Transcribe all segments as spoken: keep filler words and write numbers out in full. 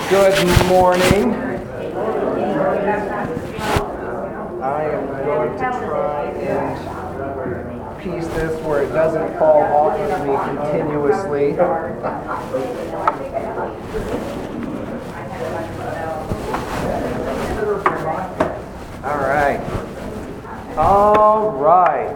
Good morning. I am going to try and piece this where it doesn't fall off of me continuously. All right. All right.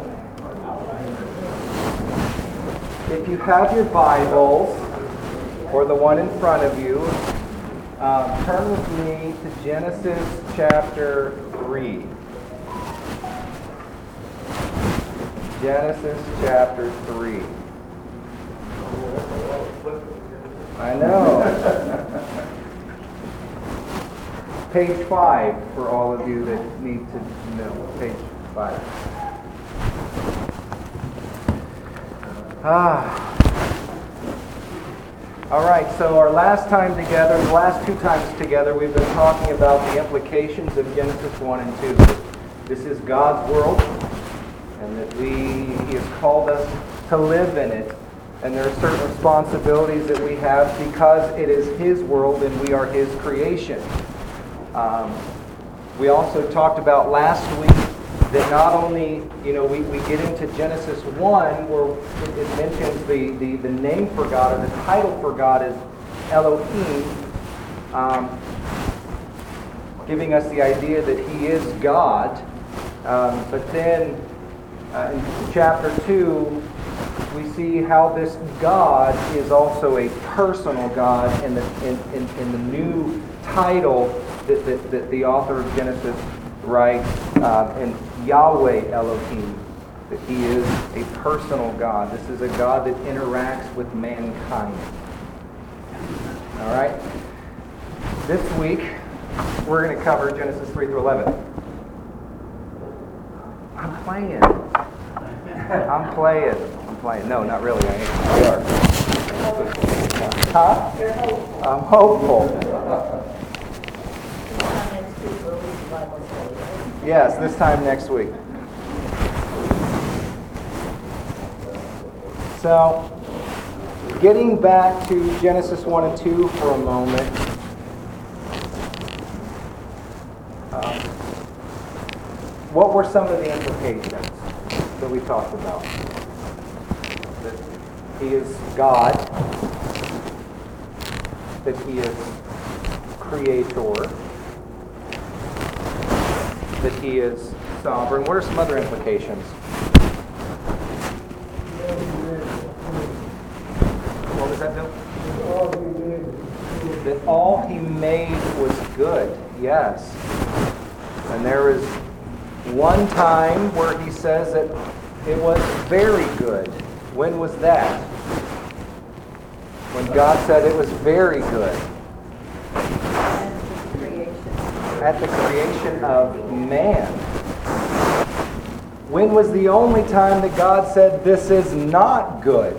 If you have your Bibles, or the one in front of you, um, turn with me to Genesis chapter three. Genesis chapter three. I know. Page five for all of you that need to know. Page five. Ah. All right, so our last time together, the last two times together, we've been talking about the implications of Genesis one and two. This is God's world, and that we He has called us to live in it. And there are certain responsibilities that we have because it is His world and we are His creation. Um, we also talked about last week that not only, you know, we, we get into Genesis one where it, it mentions the, the, the name for God, or the title for God is Elohim, um, giving us the idea that He is God. Um, but then uh, in chapter two, we see how this God is also a personal God in the, in, in, in the new title that, that, that the author of Genesis writes, uh, in Yahweh Elohim, that He is a personal God. This is a God that interacts with mankind. All right? This week, we're going to cover Genesis three through eleven. I'm playing. I'm playing. I'm playing. No, not really. I ain't. We are. Huh? I'm hopeful. Yes, this time next week. So, getting back to Genesis one and two for a moment. Um, what were some of the implications that we talked about? That He is God, that He is creator, that He is sovereign. What are some other implications? What was that, Bill? That all He made was good. Yes. And there is one time where He says that it was very good. When was that? When God said it was very good. At the creation of man. When was the only time that God said this is not good?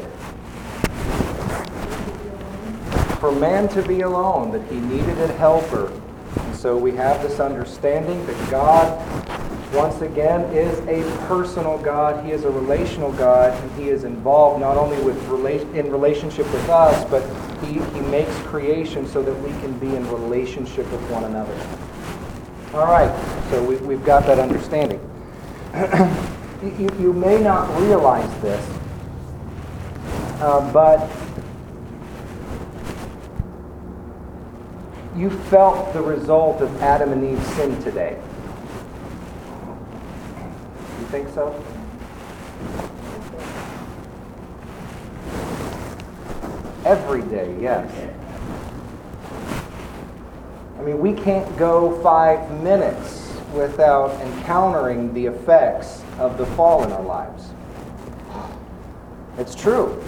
For man to be alone, that he needed a helper. And so we have this understanding that God, once again, is a personal God. He is a relational God, and He is involved not only with rela- in relationship with us, but he, he makes creation so that we can be in relationship with one another. All right, so we, we've got that understanding. you, you may not realize this, uh, but you felt the result of Adam and Eve's sin today. You think so? Every day, yes. I mean, we can't go five minutes without encountering the effects of the fall in our lives. It's true.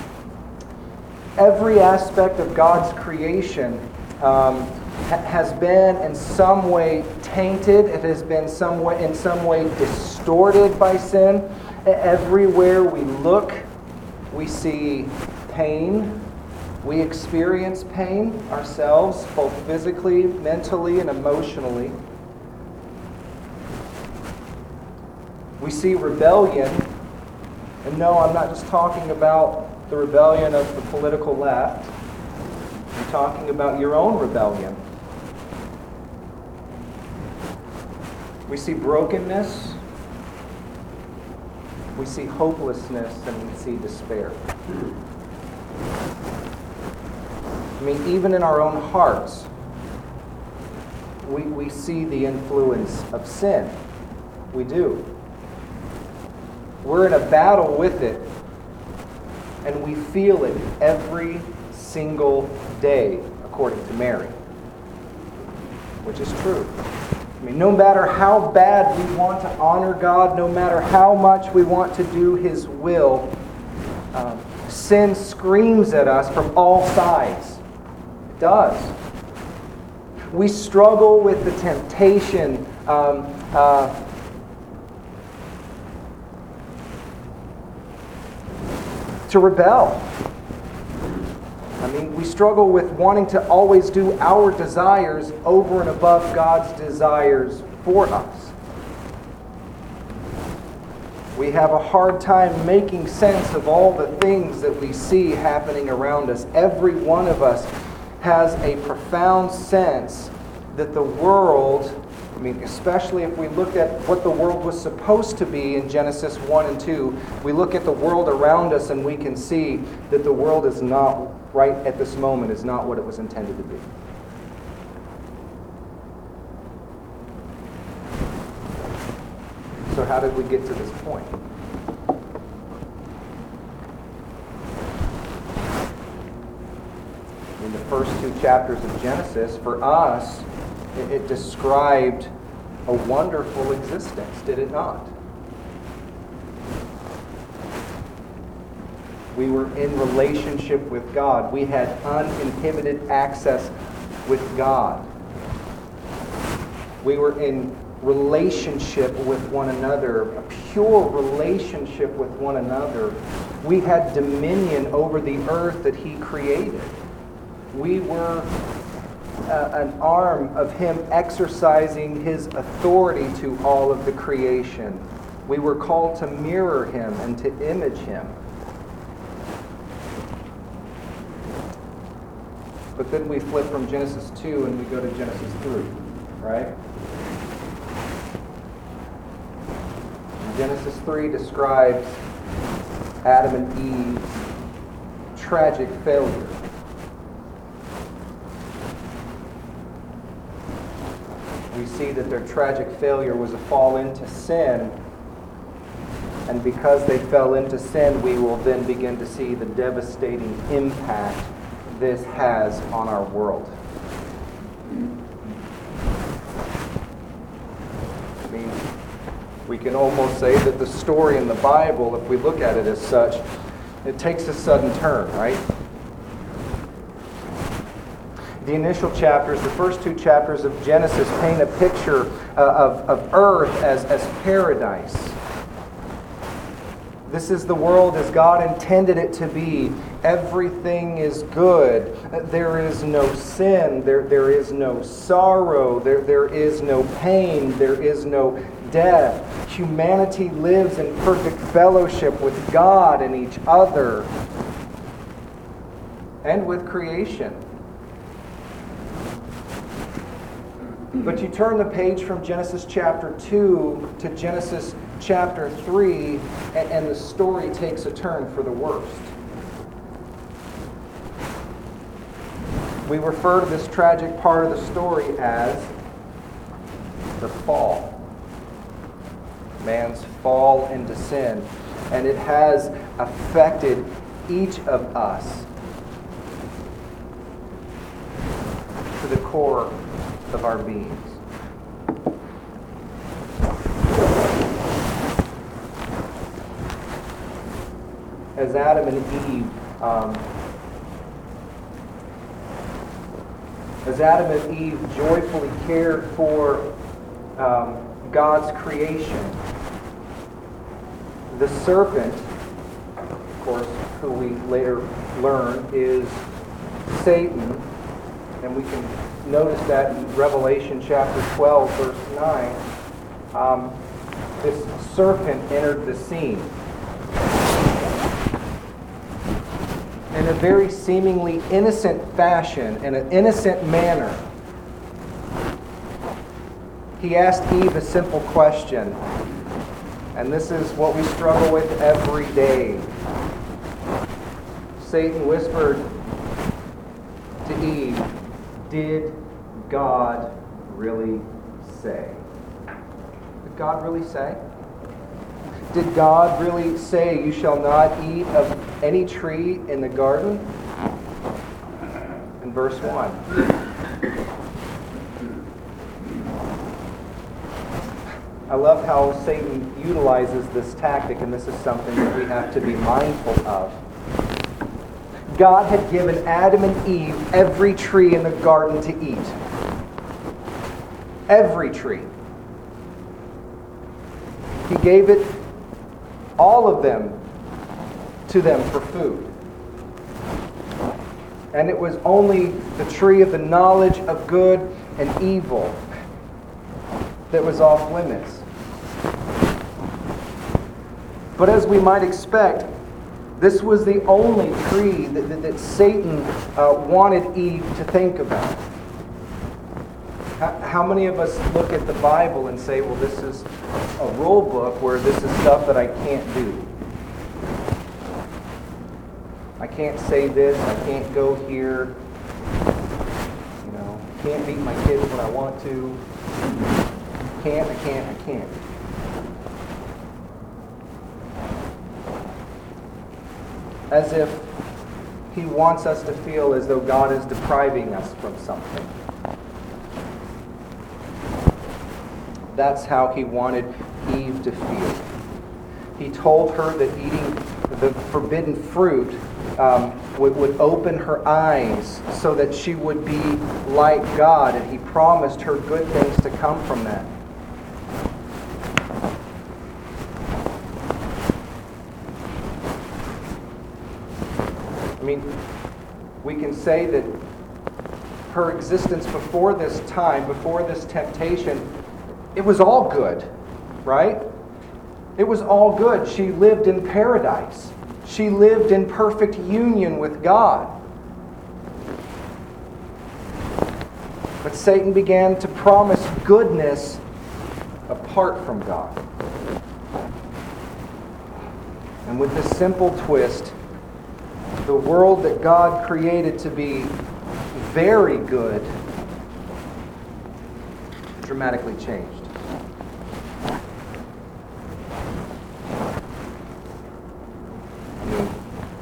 Every aspect of God's creation um, ha- has been in some way tainted. It has been some way, in some way distorted by sin. Everywhere we look, we see pain. We experience pain ourselves, both physically, mentally, and emotionally. We see rebellion. And no, I'm not just talking about the rebellion of the political left. I'm talking about your own rebellion. We see brokenness, we see hopelessness, and we see despair. I mean, even in our own hearts, we, we see the influence of sin. We do. We're in a battle with it, and we feel it every single day, according to Mary. Which is true. I mean, no matter how bad we want to honor God, no matter how much we want to do His will, um, sin screams at us from all sides. It does. We struggle with the temptation um, uh, to rebel. I mean, we struggle with wanting to always do our desires over and above God's desires for us. We have a hard time making sense of all the things that we see happening around us. Every one of us has a profound sense that the world, I mean, especially if we look at what the world was supposed to be in Genesis one and two, we look at the world around us and we can see that the world is not, right at this moment, is not what it was intended to be. So how did we get to this point? In the first two chapters of Genesis, for us, it, it described a wonderful existence, did it not? We were in relationship with God. We had uninhibited access with God. We were in relationship with one another, a pure relationship with one another. We had dominion over the earth that He created. We were uh, an arm of Him exercising His authority to all of the creation. We were called to mirror Him and to image Him. But then we flip from Genesis two and we go to Genesis three, right? Genesis three describes Adam and Eve's tragic failure. We see that their tragic failure was a fall into sin, and because they fell into sin, we will then begin to see the devastating impact this has on our world. I mean, we can almost say that the story in the Bible, if we look at it as such, it takes a sudden turn, right? The initial chapters, the first two chapters of Genesis, paint a picture uh, of, of earth as, as paradise. This is the world as God intended it to be. Everything is good. There is no sin. There, there is no sorrow. There, there is no pain. There is no death. Humanity lives in perfect fellowship with God and each other and with creation. But you turn the page from Genesis chapter two to Genesis chapter three, and, and the story takes a turn for the worst. We refer to this tragic part of the story as the fall. Man's fall into sin. And it has affected each of us to the core of our beings. As Adam and Eve, um, as Adam and Eve joyfully cared for um, God's creation, the serpent, of course, who we later learn is Satan, and we can notice that in Revelation chapter twelve, verse nine. Um, this serpent entered the scene. in a very seemingly innocent fashion, in an innocent manner, he asked Eve a simple question. And this is what we struggle with every day. Satan whispered to Eve, "Did God really say?" Did God really say? Did God really say, "You shall not eat of any tree in the garden"? In verse one. I love how Satan utilizes this tactic, and this is something that we have to be mindful of. God had given Adam and Eve every tree in the garden to eat. Every tree. He gave it, all of them, to them for food. And it was only the tree of the knowledge of good and evil that was off limits. But as we might expect, this was the only tree that, that, that Satan uh, wanted Eve to think about. How, how many of us look at the Bible and say, well, this is a rule book where this is stuff that I can't do. I can't say this, I can't go here. You know, can't beat my kids when I want to. Can't, I can't, I can't. As if he wants us to feel as though God is depriving us from something. That's how he wanted Eve to feel. He told her that eating the forbidden fruit um, would, would open her eyes so that she would be like God, and he promised her good things to come from that. I mean, we can say that her existence before this time, before this temptation, it was all good, right? It was all good. She lived in paradise. She lived in perfect union with God. But Satan began to promise goodness apart from God. And with this simple twist, the world that God created to be very good dramatically changed. I mean,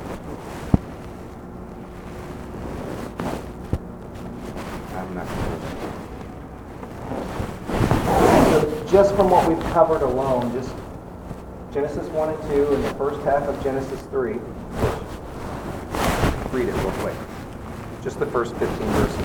I'm not sure. So just from what we've covered alone, just Genesis one and two and the first half of Genesis three, read it real quick. Just the first fifteen verses.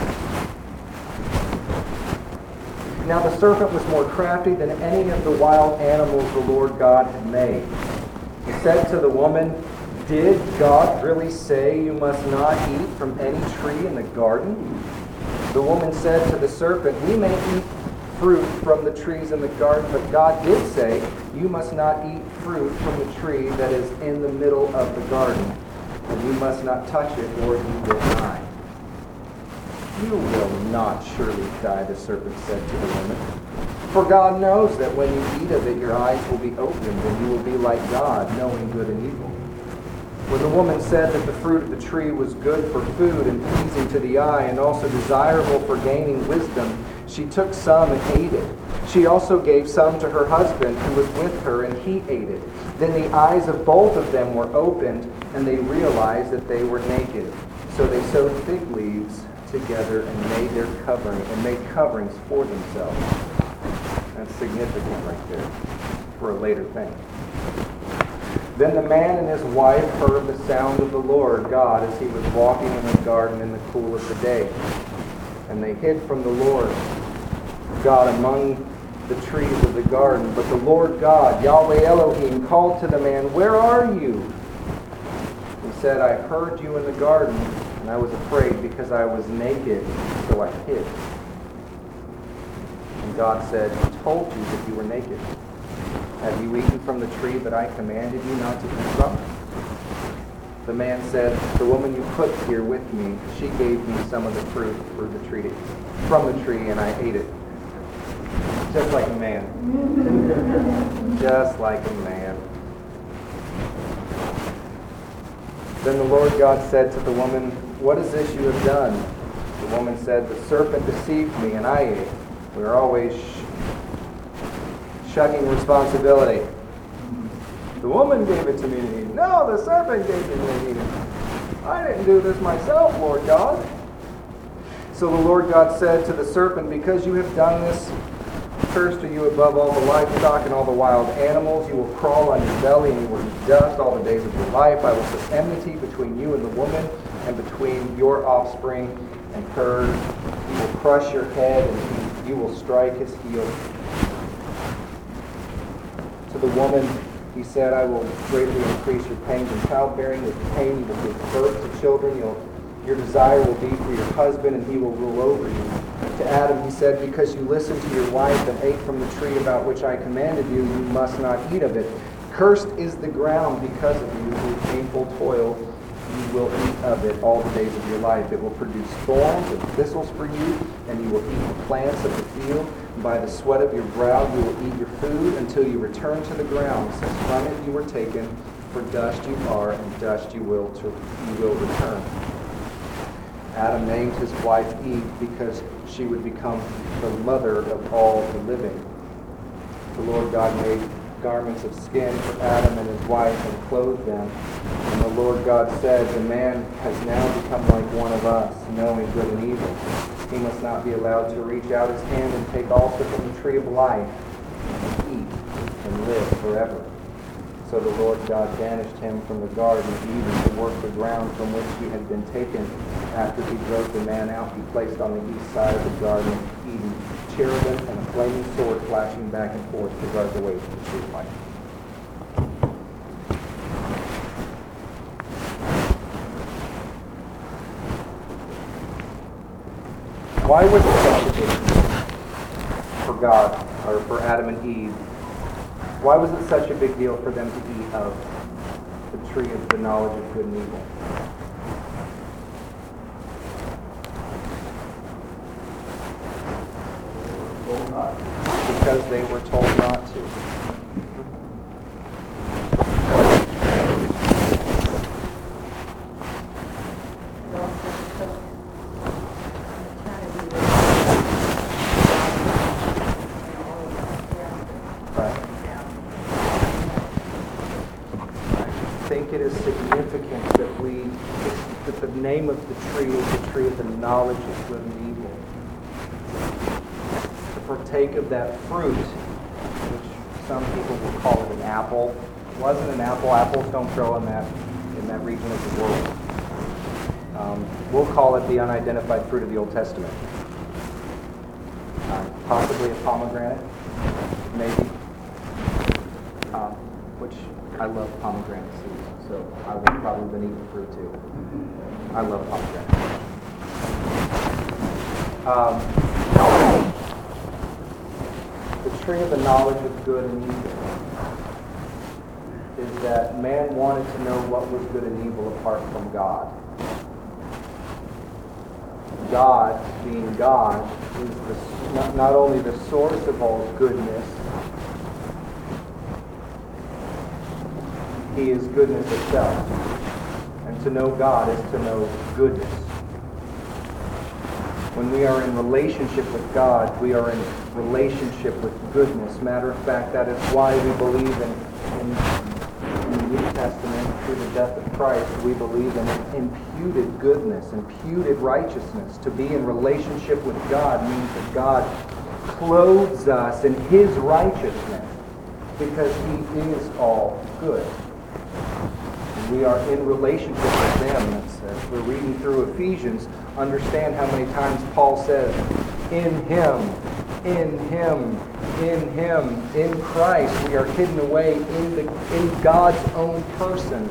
Now the serpent was more crafty than any of the wild animals the Lord God had made. He said to the woman, "Did God really say you must not eat from any tree in the garden?" The woman said to the serpent, "We may eat fruit from the trees in the garden, but God did say, you must not eat fruit from the tree that is in the middle of the garden, and you must not touch it, or you will die." "You will not surely die," the serpent said to the woman. "For God knows that when you eat of it, your eyes will be opened, and you will be like God, knowing good and evil." When the woman said that the fruit of the tree was good for food and pleasing to the eye, and also desirable for gaining wisdom, she took some and ate it. She also gave some to her husband who was with her, and he ate it. Then the eyes of both of them were opened, and they realized that they were naked. So they sewed fig leaves together and made their covering and made coverings for themselves. That's significant right there for a later thing. Then the man and his wife heard the sound of the Lord God as he was walking in the garden in the cool of the day. And they hid from the Lord God among the trees of the garden. But the Lord God, Yahweh Elohim, called to the man, "Where are you?" He said, "I heard you in the garden, and I was afraid because I was naked, so I hid." And God said, "Who told you that you were naked? Have you eaten from the tree that I commanded you not to eat from?" The man said, "The woman you put here with me, she gave me some of the fruit for the tree, from the tree, and I ate it." Just like a man. Just like a man. Then the Lord God said to the woman, "What is this you have done?" The woman said, "The serpent deceived me, and I ate." We're always sh- shugging responsibility. The woman gave it to me to eat. No, the serpent gave it to me to eat. I didn't do this myself, Lord God. So the Lord God said to the serpent, "Because you have done this, cursed are you above all the livestock and all the wild animals. You will crawl on your belly and you will eat dust all the days of your life. I will put enmity between you and the woman, and between your offspring and hers. He will crush your head, and you will strike his heel." To the woman he said, "I will greatly increase your pains in childbearing. With pain you will give birth to children. You'll, your desire will be for your husband, and he will rule over you." To Adam he said, "Because you listened to your wife and ate from the tree about which I commanded you, you must not eat of it. Cursed is the ground because of you. Through painful toil you will eat of it all the days of your life. It will produce thorns and thistles for you, and you will eat the plants of the field. By the sweat of your brow you will eat your food until you return to the ground, since from it you were taken, for dust you are, and dust you will to, you will return." Adam named his wife Eve because she would become the mother of all the living. The Lord God made garments of skin for Adam and his wife and clothed them. And the Lord God said, "The man has now become like one of us, knowing good and evil. He must not be allowed to reach out his hand and take also from the tree of life and eat and live forever." So the Lord God banished him from the Garden of Eden to work the ground from which he had been taken. After he drove the man out, he placed on the east side of the Garden of Eden cherubim and a flaming sword flashing back and forth to guard the way to the tree of life. Why was it such a big deal for God, or for Adam and Eve? Why was it such a big deal for them to eat of the tree of the knowledge of good and evil? Because they were told not to. I think it is significant that we that the name of the tree is the tree of the knowledge of good and evil. To partake of that fruit, which some people will call it an apple. It wasn't an apple. Apples don't grow in that in that region of the world. Um, we'll call it the unidentified fruit of the Old Testament. Uh, possibly a pomegranate, maybe. Um, which I love pomegranate seeds, so I would probably have been eating fruit too. I love pomegranate. Um, the tree of the knowledge of good and evil is that man wanted to know what was good and evil apart from God. God, being God, is the, not, not only the source of all goodness, He is goodness itself. And to know God is to know goodness. When we are in relationship with God, we are in relationship with goodness. Matter of fact, that is why we believe in, in, in the New Testament, through the death of Christ, we believe in imputed goodness, imputed righteousness. To be in relationship with God means that God clothes us in His righteousness because He is all good. We are in relationship with them. As we're reading through Ephesians, understand how many times Paul says, in Him, in Him, in Him, in Christ. We are hidden away in the in God's own person.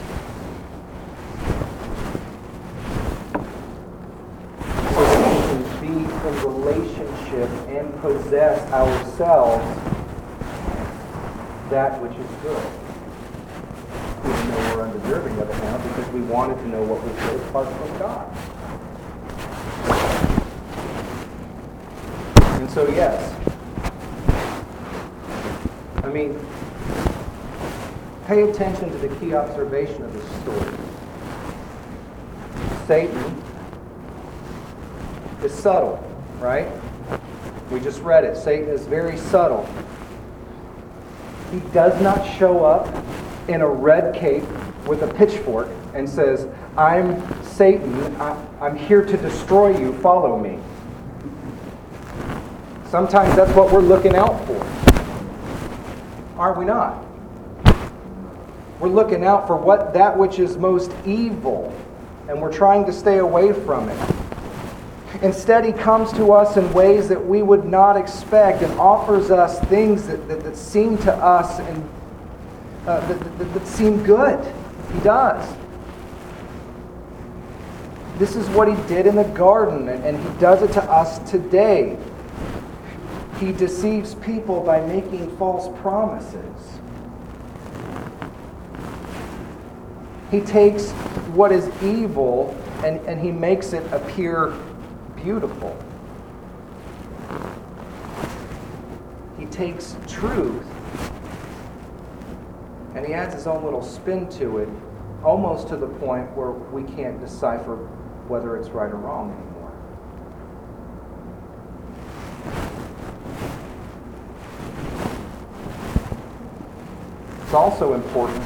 So that we can be in relationship and possess ourselves that which is good. Even though know we're undeserving of it now because we wanted to know what was good apart from God. And so, yes. I mean, pay attention to the key observation of this story. Satan is subtle, right? We just read it. Satan is very subtle. He does not show up in a red cape with a pitchfork and says, I'm Satan, I'm here to destroy you, follow me. Sometimes that's what we're looking out for. Aren't we not? We're looking out for what that which is most evil, and we're trying to stay away from it. Instead, he comes to us in ways that we would not expect and offers us things that, that, that seem to us and uh, that, that, that seem good. He does. This is what he did in the garden, and, and he does it to us today. He deceives people by making false promises. He takes what is evil and, and he makes it appear beautiful. He takes truth and he adds his own little spin to it, almost to the point where we can't decipher whether it's right or wrong anymore. It's also important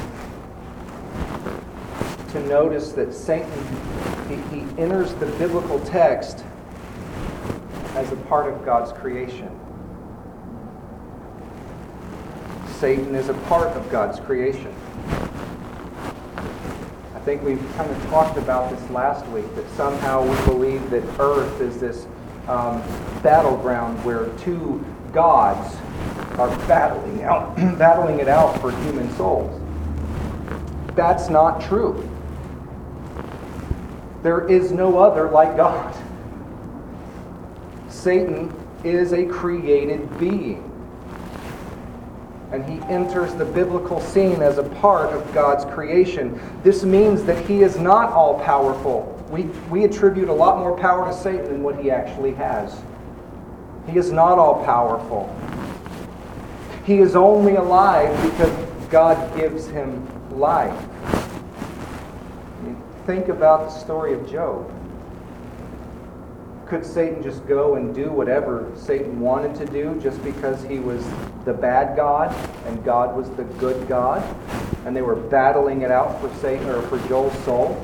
to notice that Satan, he, he enters the biblical text as a part of God's creation. Satan is a part of God's creation. I think we've kind of talked about this last week, that somehow we believe that earth is this um, battleground where two gods are battling out, battling it out for human souls. That's not true. There is no other like God. Satan is a created being. And he enters the biblical scene as a part of God's creation. This means that he is not all-powerful. We, we attribute a lot more power to Satan than what he actually has. He is not all-powerful. He is only alive because God gives him life. Think about the story of Job. Could Satan just go and do whatever Satan wanted to do just because he was the bad God and God was the good God, and they were battling it out for Satan or for Joel's soul?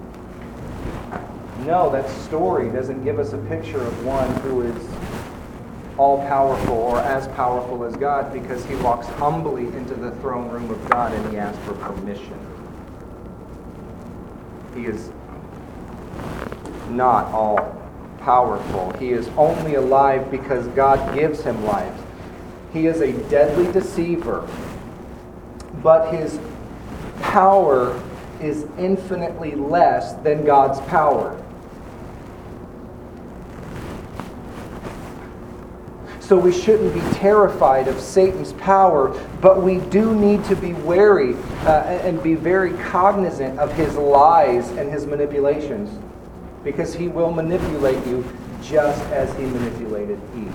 No, that story doesn't give us a picture of one who is all-powerful or as powerful as God, because he walks humbly into the throne room of God and he asks for permission. He is not all powerful. He is only alive because God gives him life. He is a deadly deceiver, but his power is infinitely less than God's power. So we shouldn't be terrified of Satan's power, but we do need to be wary uh, and be very cognizant of his lies and his manipulations, because he will manipulate you just as he manipulated Eve.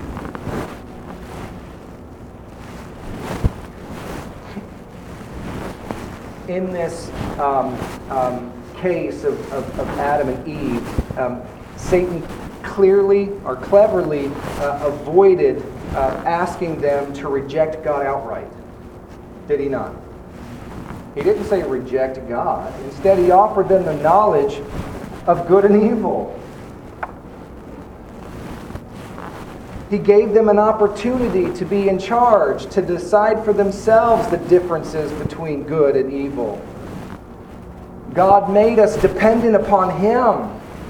In this um, um, case of, of, of Adam and Eve, um, Satan clearly or cleverly uh, avoided uh, asking them to reject God outright. Did he not? He didn't say reject God. Instead, he offered them the knowledge of good and evil. He gave them an opportunity to be in charge, to decide for themselves the differences between good and evil. God made us dependent upon him.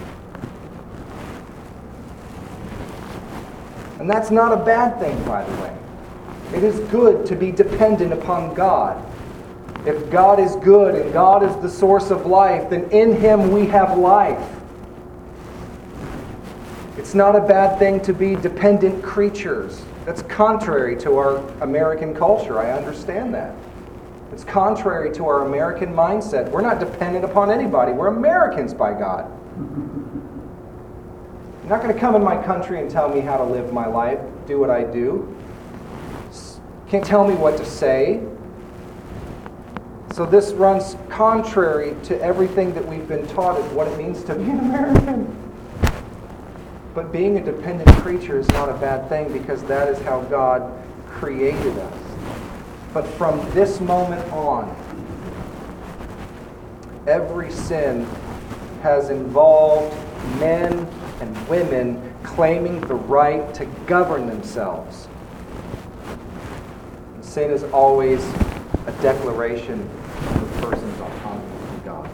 And that's not a bad thing, by the way. It is good to be dependent upon God. If God is good and God is the source of life, then in him we have life. It's not a bad thing to be dependent creatures. That's contrary to our American culture. I understand that. It's contrary to our American mindset. We're not dependent upon anybody. We're Americans by God. You're not going to come in my country and tell me how to live my life, do what I do. Can't tell me what to say. So this runs contrary to everything that we've been taught of what it means to be an American. But being a dependent creature is not a bad thing, because that is how God created us. But from this moment on, every sin has involved men and women claiming the right to govern themselves. And sin is always a declaration of a person's autonomy from God.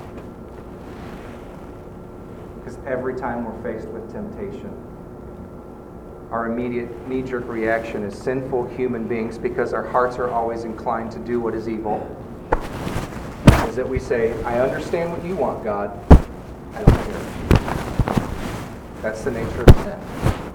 Because every time we're faced with temptation, our immediate knee-jerk reaction as sinful human beings, because our hearts are always inclined to do what is evil, is that we say, I understand what you want, God. I don't care. That's the nature of sin.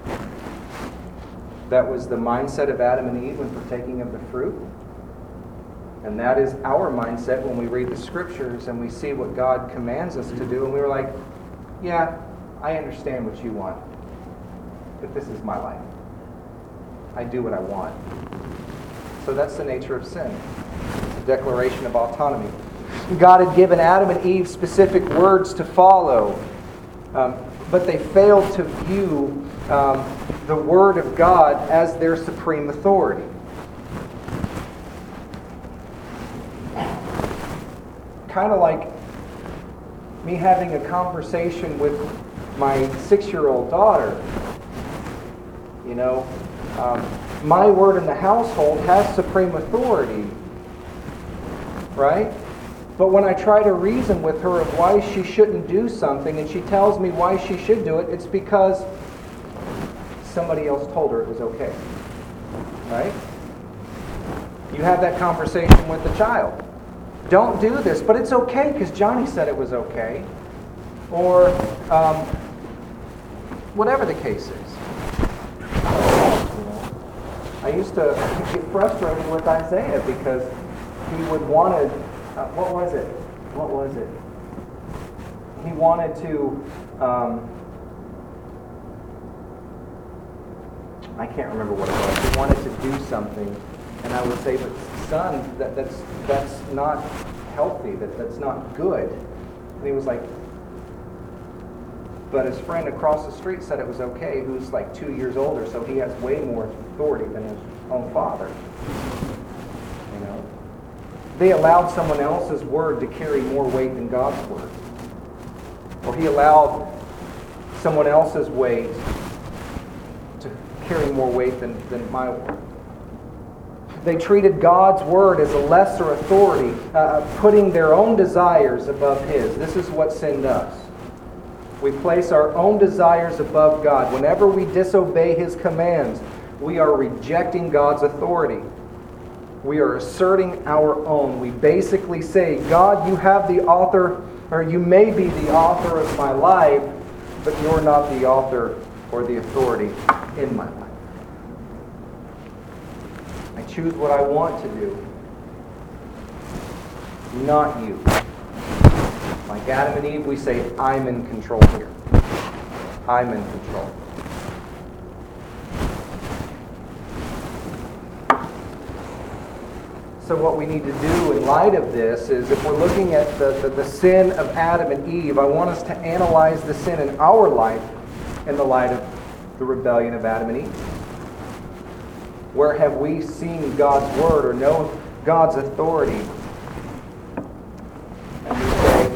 That was the mindset of Adam and Eve when partaking of the fruit. And that is our mindset when we read the Scriptures and we see what God commands us to do. And we were like, yeah, I understand what you want, but this is my life. I do what I want. So that's the nature of sin. It's a declaration of autonomy. God had given Adam and Eve specific words to follow, um, but they failed to view um, the Word of God as their supreme authority. Kind of like me having a conversation with my six-year-old daughter. You know, um, my word in the household has supreme authority, right? But when I try to reason with her of why she shouldn't do something, and she tells me why she should do it, it's because somebody else told her it was okay, right? You have that conversation with the child. Don't do this, but it's okay because Johnny said it was okay. Or um, whatever the case is. I used to get frustrated with Isaiah because he would wanted, uh, what was it? What was it? He wanted to, um, I can't remember what it was. He wanted to do something, and I would say, but son, that, that's that's not healthy, that, that's not good. And he was like, but his friend across the street said it was okay, who's like two years older, so he has way more authority than his own father. You know? They allowed someone else's word to carry more weight than God's word. Or he allowed someone else's weight to carry more weight than, than my word. They treated God's word as a lesser authority, uh, putting their own desires above His. This is what sin does. We place our own desires above God. Whenever we disobey His commands, we are rejecting God's authority. We are asserting our own. We basically say, God, you have the author, or you may be the author of my life, but you're not the author or the authority in my life. I choose what I want to do, not you. Like Adam and Eve, we say, I'm in control here. I'm in control. So what we need to do in light of this is, if we're looking at the, the, the sin of Adam and Eve, I want us to analyze the sin in our life in the light of the rebellion of Adam and Eve. Where have we seen God's word or know God's authority? And we say,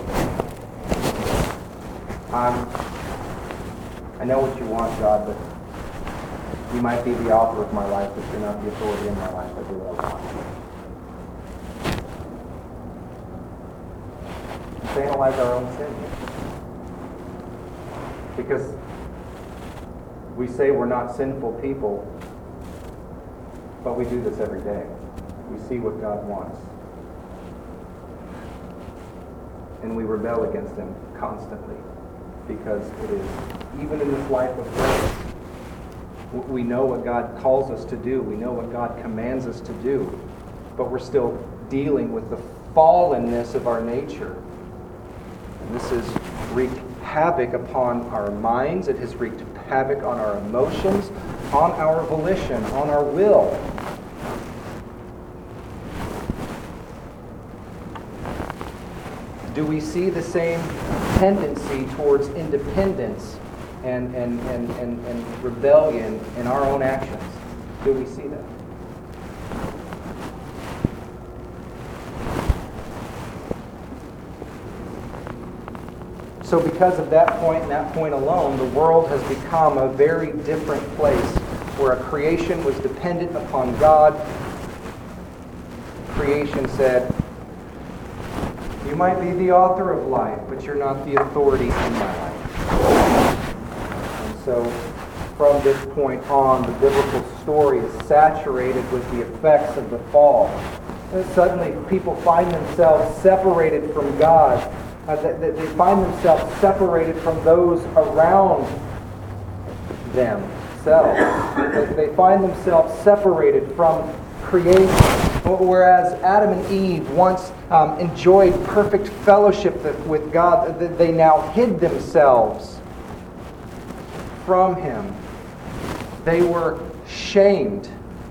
I'm, I know what you want, God, but you might be the author of my life, but you're not the authority in my life. I do what I want. Let's analyze our own sin here. Because we say we're not sinful people, but we do this every day. We see what God wants. And we rebel against Him constantly. Because it is, even in this life of grace, we know what God calls us to do. We know what God commands us to do. But we're still dealing with the fallenness of our nature. And this has wreaked havoc upon our minds. It has wreaked havoc on our emotions, on our volition, on our will. Do we see the same tendency towards independence and, and, and, and, and rebellion in our own actions? Do we see that? So because of that point and that point alone, the world has become a very different place where a creation was dependent upon God. Creation said, you might be the author of life, but you're not the authority in my life. And so from this point on, the biblical story is saturated with the effects of the fall. And suddenly people find themselves separated from God. Uh, they, they find themselves separated from those around themselves. They find themselves separated from creation. Whereas Adam and Eve once um, enjoyed perfect fellowship with God, they now hid themselves from Him. They were shamed.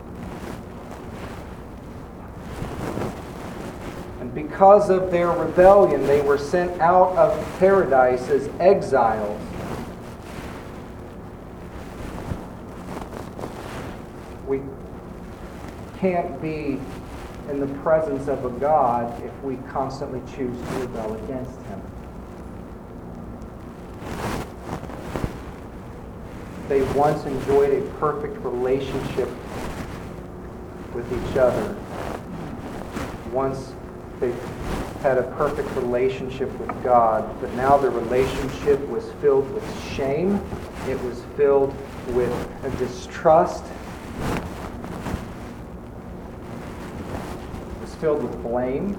And because of their rebellion, they were sent out of paradise as exiles. We can't be in the presence of a God if we constantly choose to rebel against Him. They once enjoyed a perfect relationship with each other. Once they had a perfect relationship with God, but now their relationship was filled with shame. It was filled with a distrust. Filled with blame.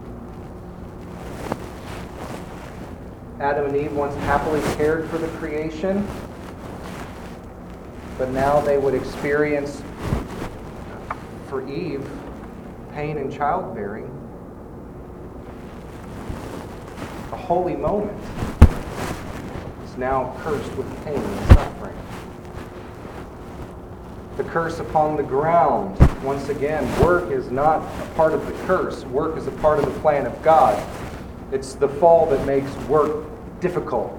Adam and Eve once happily cared for the creation, but now they would experience, for Eve, pain in childbearing. A holy moment is now cursed with pain and suffering. The curse upon the ground. Once again, work is not a part of the curse. Work is a part of the plan of God. It's the fall that makes work difficult.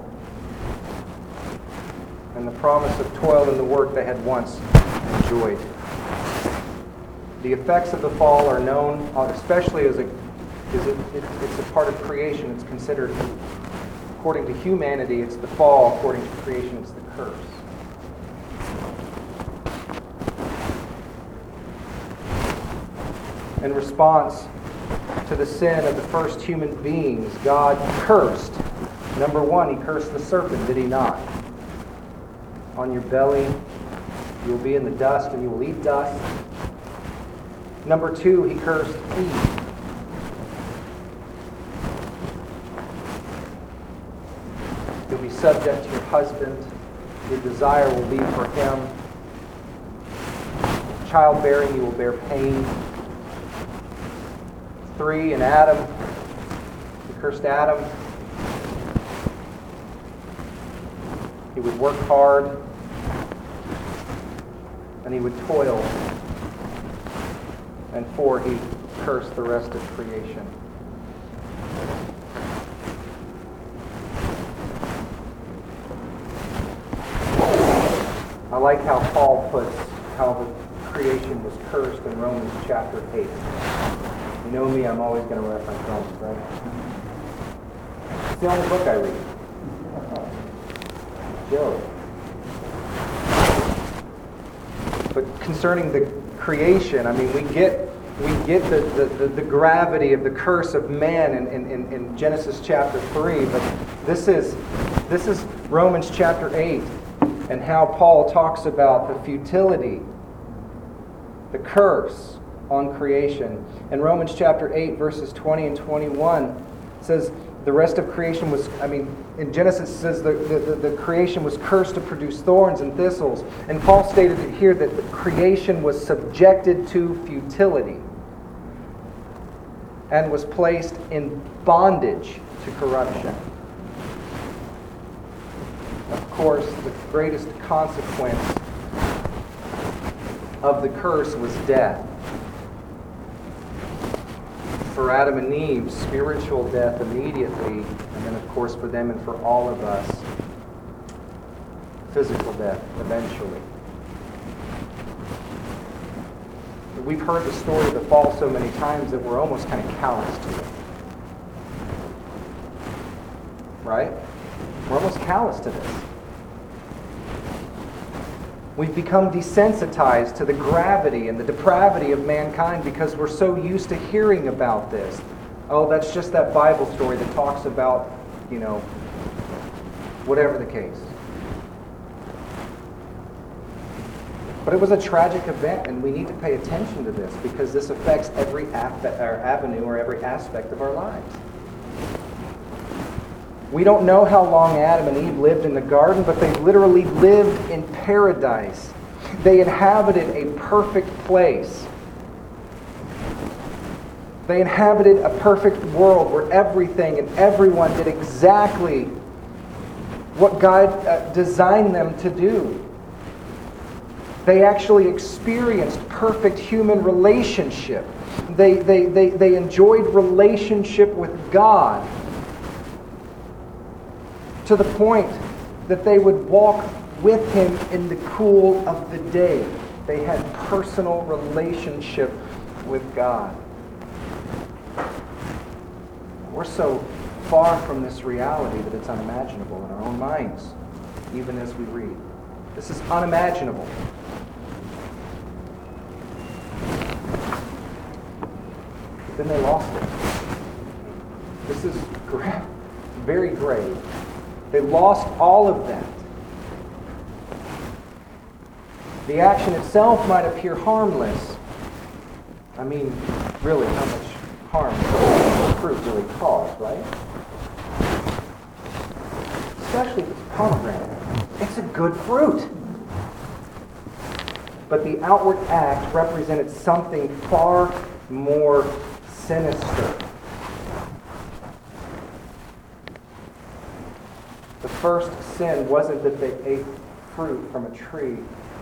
And the promise of toil in the work they had once enjoyed. The effects of the fall are known, especially as a, as a it, it's a part of creation. It's considered, according to humanity, it's the fall. According to creation, it's the curse. In response to the sin of the first human beings, God cursed. Number one, He cursed the serpent, did He not? On your belly, you will be in the dust and you will eat dust. Number two, He cursed Eve. You'll be subject to your husband. Your desire will be for him. Childbearing, you will bear pain. Three, in Adam, He cursed Adam. He would work hard and he would toil. And four, He cursed the rest of creation. I like how Paul puts how the creation was cursed in Romans chapter eight. You know me, I'm always going to reference Romans, right? It's the only book I read. Job. But concerning the creation, I mean, we get we get the, the, the, the gravity of the curse of man in, in, in Genesis chapter three, but this is this is Romans chapter eight, and how Paul talks about the futility, the curse on creation. In Romans chapter eight, verses twenty and twenty-one, it says the rest of creation was, I mean, in Genesis it says the, the, the creation was cursed to produce thorns and thistles. And Paul stated it here that the creation was subjected to futility. and was placed in bondage to corruption. Of course, the greatest consequence of the curse was death. For Adam and Eve, spiritual death immediately, and then of course for them and for all of us, physical death eventually. We've heard the story of the fall so many times that we're almost kind of callous to it. Right? We're almost callous to this. We've become desensitized to the gravity and the depravity of mankind because we're so used to hearing about this. Oh, that's just that Bible story that talks about, you know, whatever the case. But it was a tragic event, and we need to pay attention to this because this affects every ap- or avenue or every aspect of our lives. We don't know how long Adam and Eve lived in the garden, but they literally lived in paradise. They inhabited a perfect place. They inhabited a perfect world where everything and everyone did exactly what God uh, designed them to do. They actually experienced perfect human relationship. They, they, they, they enjoyed relationship with God, to the point that they would walk with Him in the cool of the day. They had personal relationship with God. We're so far from this reality that it's unimaginable in our own minds, even as we read. This is unimaginable. But then they lost it. This is gra- very grave. They lost all of that. The action itself might appear harmless. I mean, really, how much harm does fruit really cause, right? Especially this pomegranate. It's a good fruit. But the outward act represented something far more sinister. The first sin wasn't that they ate fruit from a tree.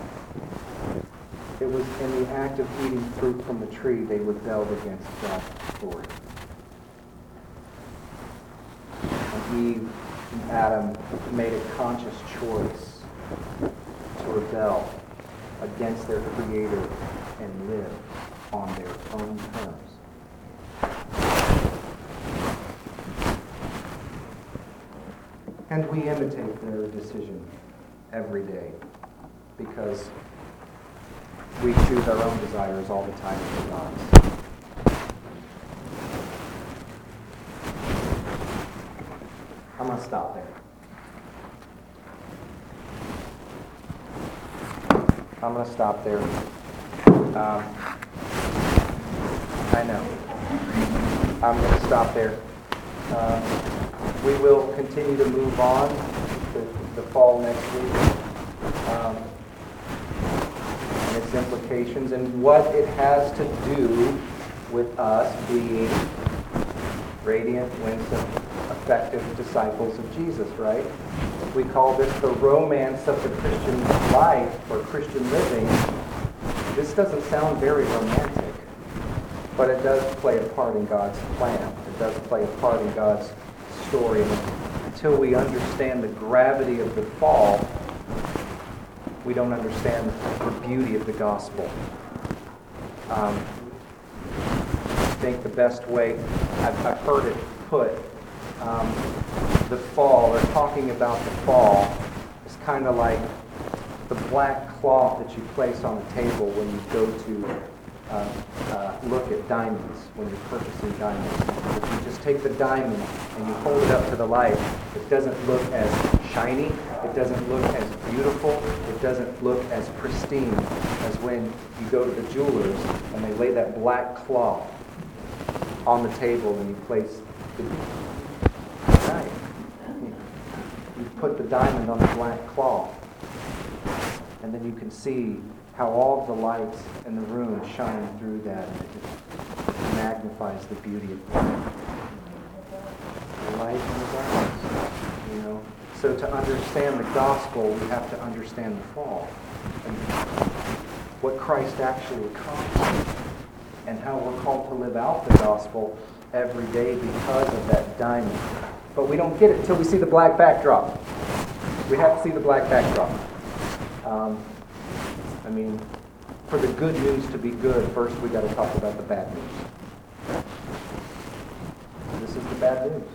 It was in the act of eating fruit from the tree they rebelled against God's authority. And Eve and Adam made a conscious choice to rebel against their Creator and live on their own terms. And we imitate their decision every day because we choose our own desires all the time for God's. I'm going to stop there. I'm going to stop there. Um, I know. I'm going to stop there. Uh, we will continue to move on to the fall next week. Um, and its implications and what it has to do with us being radiant, winsome, effective disciples of Jesus, right? We call this the romance of the Christian life or Christian living. This doesn't sound very romantic, but it does play a part in God's plan. It does play a part in God's story. And until we understand the gravity of the fall, we don't understand the beauty of the gospel. Um, I think the best way, I've, I've heard it put, um, the fall, or talking about the fall, is kind of like the black cloth that you place on a table when you go to uh, uh, look at diamonds, when you're purchasing diamonds. If you just take the diamond and you hold it up to the light, it doesn't look as shiny, it doesn't look as beautiful, it doesn't look as pristine as when you go to the jeweler's and they lay that black cloth on the table and you place the right. You put the diamond on the black cloth, and then you can see how all of the lights in the room shine through that. magnifies the beauty of God. Light in the darkness. You know? So to understand the gospel, we have to understand the fall. And what Christ actually accomplished. And how we're called to live out the gospel every day because of that diamond. But we don't get it until we see the black backdrop. We have to see the black backdrop. Um, I mean, for the good news to be good, first we got to talk about the bad news. This is the bad news.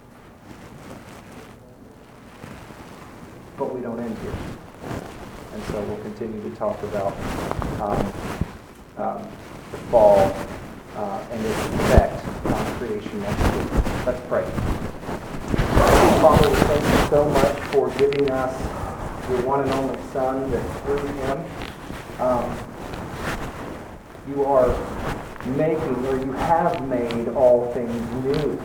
But we don't end here. And so we'll continue to talk about um, um, the fall uh, and its effect on creation next week. Let's pray. Father, we thank you so much for giving us your one and only Son, that through him um, you are making, or you have made all things new.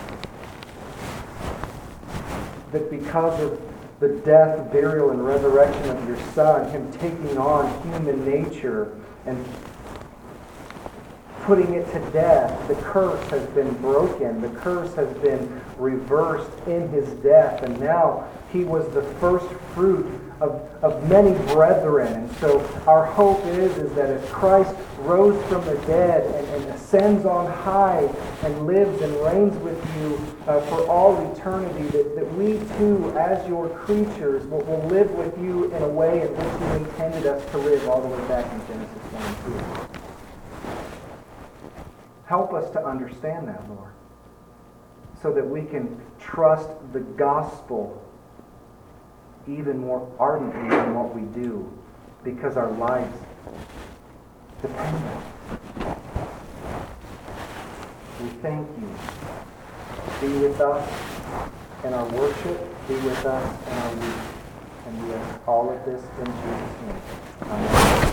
That because of the death, burial, and resurrection of your Son, him taking on human nature and putting it to death, the curse has been broken. The curse has been reversed in his death. And now he was the first fruit of, of many brethren. And so our hope is, is that as Christ rose from the dead and, and ascends on high and lives and reigns with you uh, for all eternity, that, that we too, as your creatures, will, will live with you in a way in which you intended us to live all the way back in Genesis one and two. Help us to understand that, Lord, so that we can trust the gospel even more ardently than what we do, because our lives depend on it. We thank you. Be with us in our worship. Be with us in our week. And we ask all of this in Jesus' name. Amen.